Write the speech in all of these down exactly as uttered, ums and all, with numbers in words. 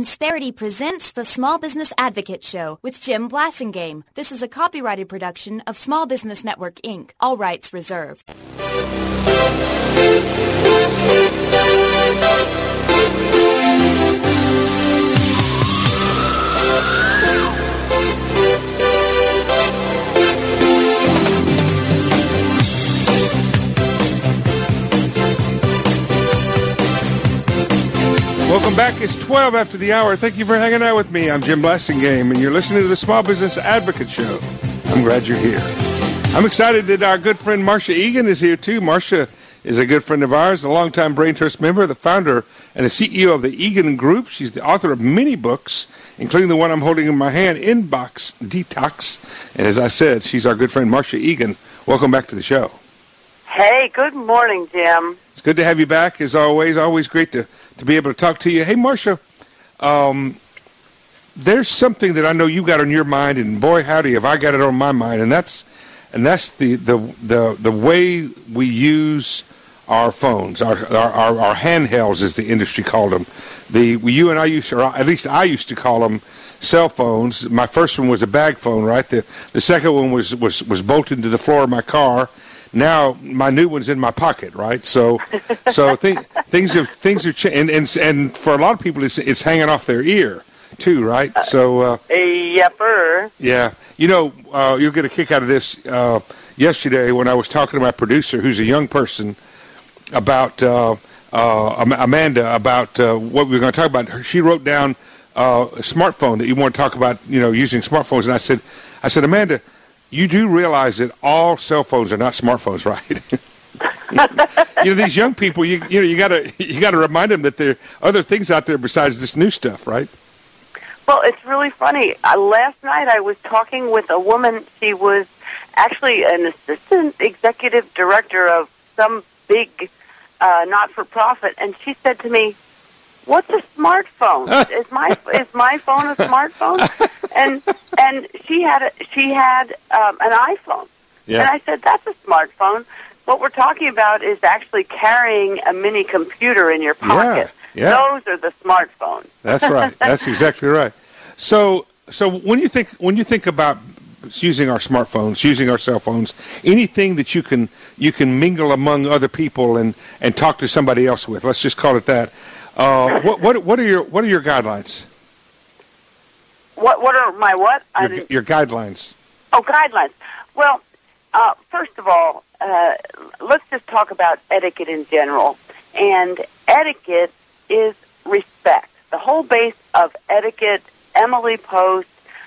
Insperity presents the Small Business Advocate Show with Jim Blasingame. This is a copyrighted production of Small Business Network, Incorporated. All rights reserved. Welcome back. It's twelve after the hour. Thank you for hanging out with me. I'm Jim Blasingame, and you're listening to the Small Business Advocate Show. I'm glad you're here. I'm excited that our good friend Marcia Egan is here, too. Marcia is a good friend of ours, a longtime Brain Trust member, the founder and the C E O of the Egan Group. She's the author of many books, including the one I'm holding in my hand, Inbox Detox. And as I said, she's our good friend Marcia Egan. Welcome back to the show. Hey, good morning, Jim. It's good to have you back, as always. Always great to, to be able to talk to you. Hey, Marcia, um, there's something that I know you got on your mind, and boy, howdy, have I got it on my mind, and that's and that's the the the, the way we use our phones, our, our our our handhelds, as the industry called them. The you and I used to, or at least I used to call them cell phones. My first one was a bag phone, right? The the second one was was was bolted to the floor of my car. Now my new one's in my pocket, right? So, so th- things have things have changed, and, and and for a lot of people, it's it's hanging off their ear too, right? So, uh, yepper. Yeah, you know, uh, you'll get a kick out of this. Uh, yesterday, when I was talking to my producer, who's a young person, about uh, uh, Amanda, about uh, what we were going to talk about, she wrote down uh, a smartphone that you want to talk about, you know, using smartphones, and I said, I said, Amanda, you do realize that all cell phones are not smartphones, right? You know, these young people, you, you know, you gotta you gotta remind them that there are other things out there besides this new stuff, right? Well, it's really funny. Uh, last night I was talking with a woman. She was actually an assistant executive director of some big uh, not-for-profit, and she said to me, "What's a smartphone? is my is my phone a smartphone?" And and she had a, she had um, an iPhone, yeah. And I said, "That's a smartphone. What we're talking about is actually carrying a mini computer in your pocket. Yeah, yeah. Those are the smartphones." That's right. That's exactly right. So so when you think when you think about using our smartphones, using our cell phones, anything that you can you can mingle among other people and, and talk to somebody else with, let's just call it that. Uh, what what what are your what are your guidelines? What what are my what? Your, your guidelines. Oh, guidelines. Well, uh, first of all, uh, let's just talk about etiquette in general. And etiquette is respect. The whole base of etiquette, Emily Post,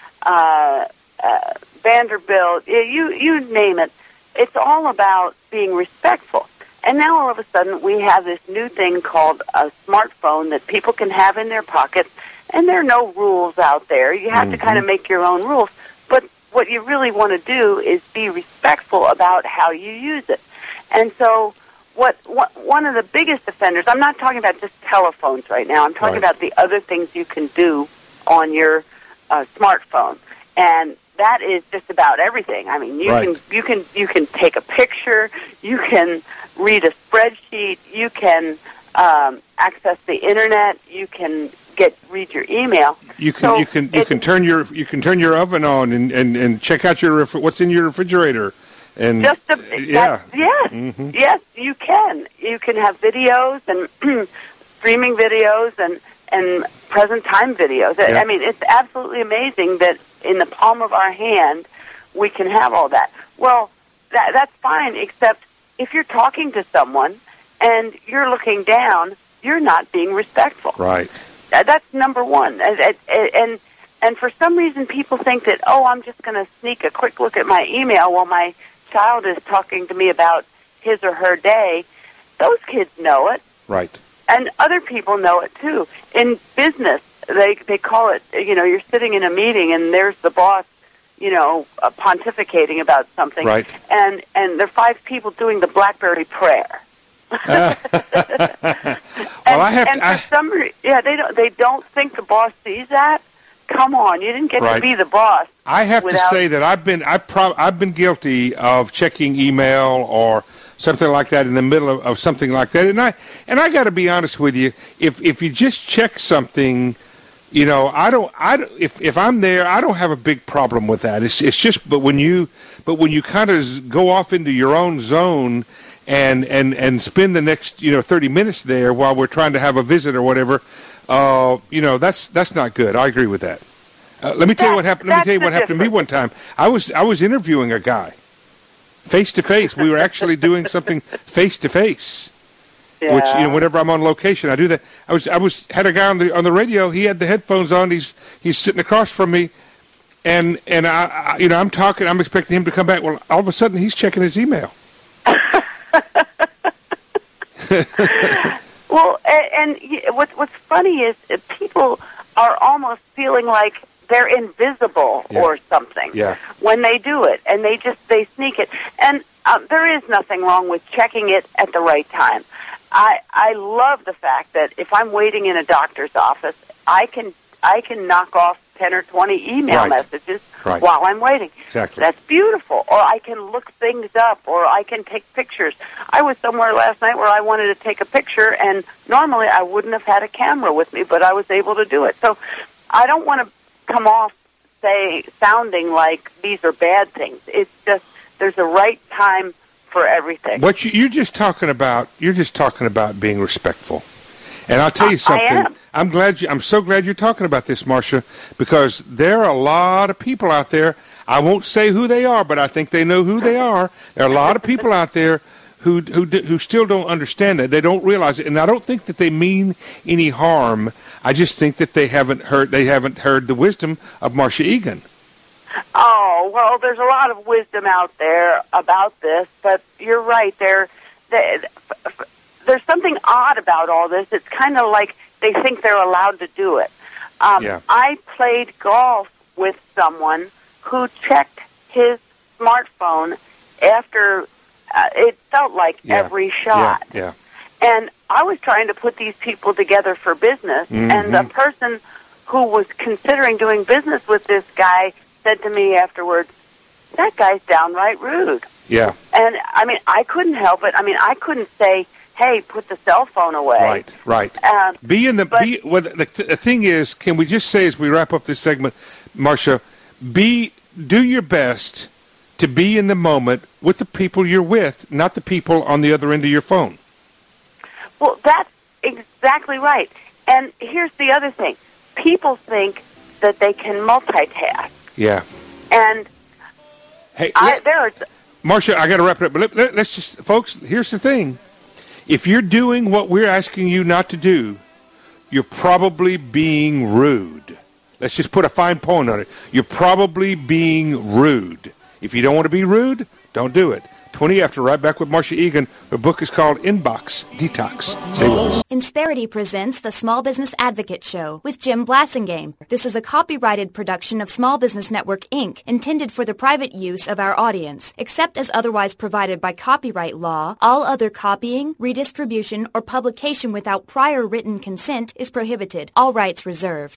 uh, uh, Vanderbilt, you you name it. It's all about being respectful. And now all of a sudden we have this new thing called a smartphone that people can have in their pockets, and there are no rules out there. You have mm-hmm. to kind of make your own rules. But what you really want to do is be respectful about how you use it. And so what, what one of the biggest offenders, I'm not talking about just telephones right now. I'm talking right. about the other things you can do on your uh, smartphone. And that is just about everything. I mean, you right. can you can you can take a picture, you can read a spreadsheet, you can um, access the internet, you can get read your email. You can so you can you can turn your you can turn your oven on and, and, and check out your ref- what's in your refrigerator. And just a, yeah, yes, mm-hmm. yes, you can. You can have videos and streaming videos and and present time videos. Yeah. I mean, it's absolutely amazing that in the palm of our hand we can have all that. Well, that, that's fine, except if you're talking to someone and you're looking down, you're not being respectful. Right. That's number one. And and, and for some reason people think that, oh, I'm just going to sneak a quick look at my email while my child is talking to me about his or her day. Those kids know it. Right. And other people know it, too. In business, they they call it, you know, you're sitting in a meeting and there's the boss, you know, uh, pontificating about something. Right. And, and there are five people doing the BlackBerry prayer. uh, well, and, I have and to... For I... some re- yeah, they don't, they don't think the boss sees that. Come on, you didn't get right. to be the boss. I have without... to say that I've been I pro- I've been guilty of checking email or something like that in the middle of, of something like that, and I and I got to be honest with you. If if you just check something You know, I don't. I don't- if if I'm there, I don't have a big problem with that. It's it's just, but when you but when you kind of go off into your own zone and and and spend the next you know thirty minutes there while we're trying to have a visit or whatever, uh, you know, that's that's not good. I agree with that. Uh, let me tell you what happened. Let me tell you what happened to me one time. I was I was interviewing a guy face to face. We were actually doing something face to face. Yeah. Which, you know, whenever I'm on location, I do that. I was, I was, had a guy on the on the radio. He had the headphones on. He's, he's sitting across from me, and and I, I, you know, I'm talking. I'm expecting him to come back. Well, all of a sudden, he's checking his email. Well, and, and what's what's funny is people are almost feeling like they're invisible Yeah. or something Yeah. when they do it, and they just they sneak it. And um, there is nothing wrong with checking it at the right time. I I love the fact that if I'm waiting in a doctor's office, I can I can knock off ten or twenty email Right. messages Right. while I'm waiting. Exactly. That's beautiful. Or I can look things up, or I can take pictures. I was somewhere last night where I wanted to take a picture, and normally I wouldn't have had a camera with me, but I was able to do it. So I don't want to come off say sounding like these are bad things. It's just there's a right time for everything. What you, you're just talking about, you're just talking about being respectful. And I'll tell you I- I something. am. I'm glad you, I'm so glad you're talking about this, Marcia, because there are a lot of people out there. I won't say who they are, but I think they know who they are. There are a lot of people out there who who d- who still don't understand that. They don't realize it, and I don't think that they mean any harm. I just think that they haven't heard they haven't heard the wisdom of Marcia Egan. Oh, well, there's a lot of wisdom out there about this, but you're right. There, there there's something odd about all this. It's kind of like they think they're allowed to do it. Um, Yeah. I played golf with someone who checked his smartphone after uh, it felt like Yeah. every shot. Yeah, And I was trying to put these people together for business, Mhm. and the person who was considering doing business with this guy said to me afterwards, that guy's downright rude. yeah, And, I mean, I couldn't help it. I mean, I couldn't say, hey, put the cell phone away. right, right. Um, Be in the but- be. Well, the, the thing is, can we just say as we wrap up this segment, Marcia, be do your best to be in the moment with the people you're with, not the people on the other end of your phone. well, that's exactly right. And here's the other thing. People think that they can multitask. Yeah. And Hey, I, let- there are... Marcia, I got to wrap it up. But let, let, let's just, folks. Here's the thing: if you're doing what we're asking you not to do, you're probably being rude. Let's just put a fine point on it. You're probably being rude. If you don't want to be rude, don't do it. twenty after, right back with Marcia Egan. Her book is called Inbox Detox. Stay with us. Insperity presents the Small Business Advocate Show with Jim Blassingame. This is a copyrighted production of Small Business Network, Incorporated, intended for the private use of our audience. Except as otherwise provided by copyright law, all other copying, redistribution, or publication without prior written consent is prohibited. All rights reserved.